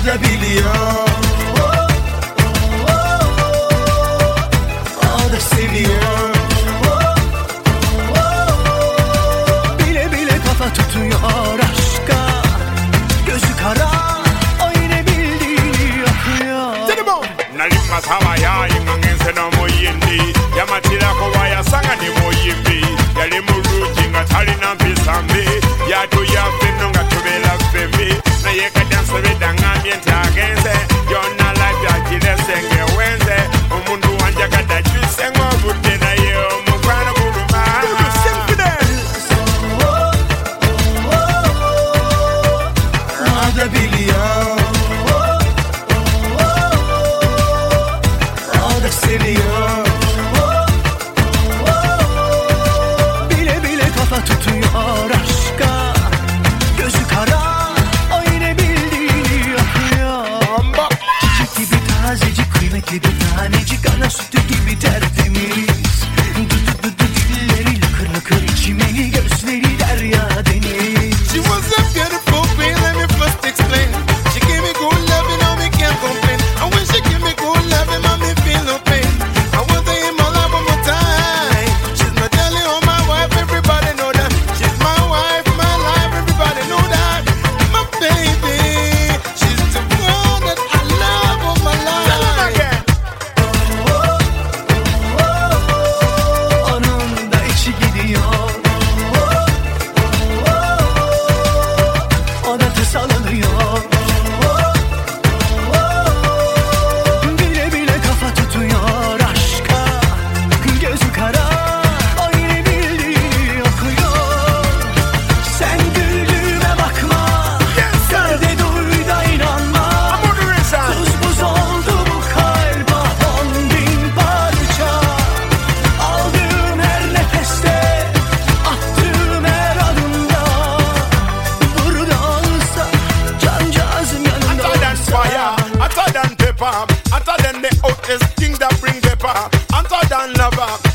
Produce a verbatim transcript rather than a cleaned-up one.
da biliyor, o da seviyor. Bile bile kafa tutuyor aşka, gözü kara, o yine bildiğini yapıyor. Nalima sawa ya ingangense no moyindi yamatira ko waya sanga ni moyimbi yali muluji nga talina mpisambi yatu yafeno nga tubela fembi na yeka danso bedangambye ntagenze yona life yakilesenge wenze omundu wanja kadachuse ngobudde naye omukwano kuluma o da biliyor, seviyor. Bile bile kafa tutuyor aşka, gözü kara, o yine bildiğini yapıyor. Çiçek gibi tazecik, kıymetli bir tanecik, ana sütü gibi tertemiz. Dudu dudu dilleri lakır lakır içimeli, gözleri derya deniz. She was a beautiful queen, let me first explain. She gave me good loving, now me can't complain. And when she give me good loving, mommy feel no pain. I want her in my life one more time. She's my darling, oh my wife, everybody know that. She's my wife, my life, everybody know that. My baby, she's the one that I love all my life. Tell them again. Onun da içi gidiyor, o da tısallanıyor. Bile bile kafa tutuyor aşka, gözü kara, o yine bildiğini okuyor. Sen güldüğüme bakma, gör de duy da inanma. Tuz buz oldu bu kalp, on bin parça. Aldığım her nefeste, attığım her adımda. Burada olsa, cancağızım yanımda hotter than olsa. fire, hotter than pepper, hotter than the hottest thing that bring pepper, hotter than lava.